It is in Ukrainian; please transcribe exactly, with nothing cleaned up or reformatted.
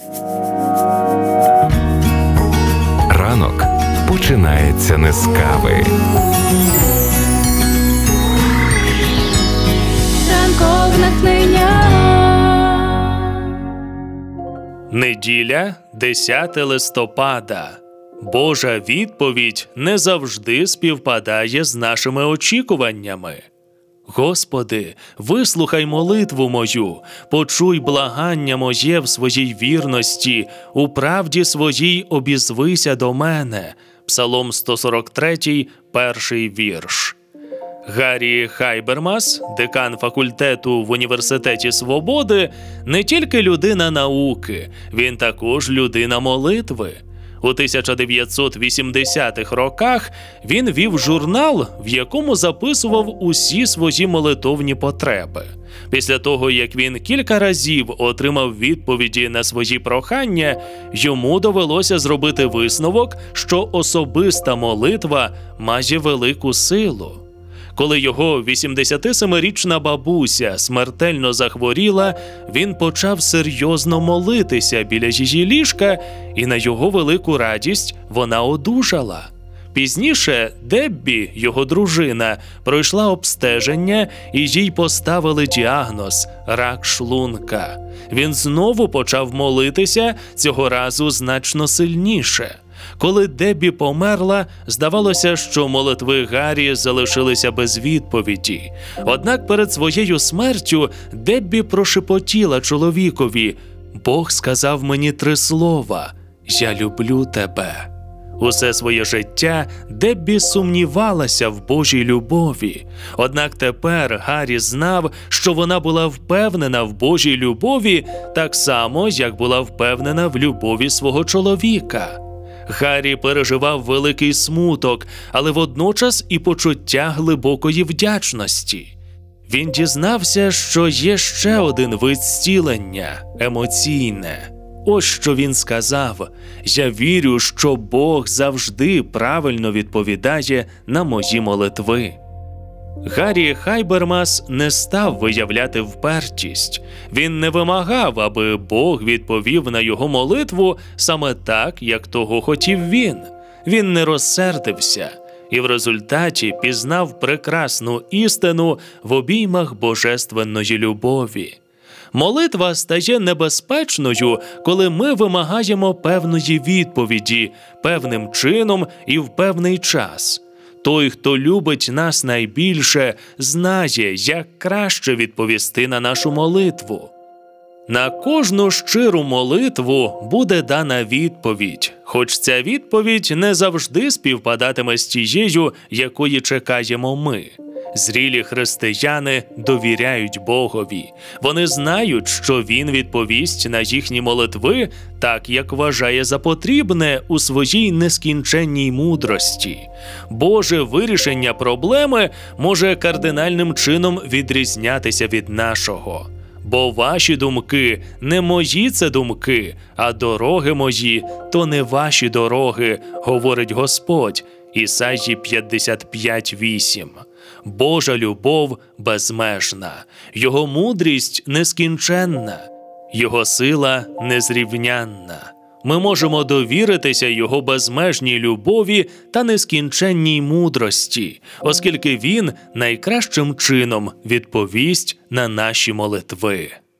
Ранок починається не з кави. Ранкове натхнення. Неділя, десяте листопада. Божа відповідь не завжди співпадає з нашими очікуваннями. Господи, вислухай молитву мою, почуй благання моє в своїй вірності, у правді своїй обізвися до мене. Псалом сто сорок три, перший вірш. Гаррі Хайбермас, декан факультету в Університеті Свободи, не тільки людина науки, він також людина молитви. У тисяча дев'ятсот вісімдесятих роках він вів журнал, в якому записував усі свої молитовні потреби. Після того, як він кілька разів отримав відповіді на свої прохання, йому довелося зробити висновок, що особиста молитва має велику силу. Коли його вісімдесятисемирічна бабуся смертельно захворіла, він почав серйозно молитися біля її ліжка, і на його велику радість вона одужала. Пізніше Деббі, його дружина, пройшла обстеження і їй поставили діагноз – рак шлунка. Він знову почав молитися, цього разу значно сильніше. Коли Деббі померла, здавалося, що молитви Гаррі залишилися без відповіді. Однак перед своєю смертю Деббі прошепотіла чоловікові: «Бог сказав мені три слова – «Я люблю тебе». Усе своє життя Деббі сумнівалася в Божій любові. Однак тепер Гаррі знав, що вона була впевнена в Божій любові так само, як була впевнена в любові свого чоловіка. Гаррі переживав великий смуток, але водночас і почуття глибокої вдячності. Він дізнався, що є ще один вид зцілення – емоційне. Ось що він сказав: «Я вірю, що Бог завжди правильно відповідає на мої молитви». Гаррі Хайбермас не став виявляти впертість. Він не вимагав, аби Бог відповів на його молитву саме так, як того хотів він. Він не розсердився і в результаті пізнав прекрасну істину в обіймах божественної любові. Молитва стає небезпечною, коли ми вимагаємо певної відповіді, певним чином і в певний час. Той, хто любить нас найбільше, знає, як краще відповісти на нашу молитву. На кожну щиру молитву буде дана відповідь, хоч ця відповідь не завжди співпадатиме з тією, якої чекаємо ми. Зрілі християни довіряють Богові. Вони знають, що Він відповість на їхні молитви так, як вважає за потрібне у своїй нескінченній мудрості. Боже вирішення проблеми може кардинальним чином відрізнятися від нашого. Бо ваші думки не мої це думки, а дороги мої – то не ваші дороги, говорить Господь. Ісаї п'ятдесят п'ять вісім. Божа любов безмежна, Його мудрість нескінченна, Його сила незрівнянна. Ми можемо довіритися Його безмежній любові та нескінченній мудрості, оскільки Він найкращим чином відповість на наші молитви.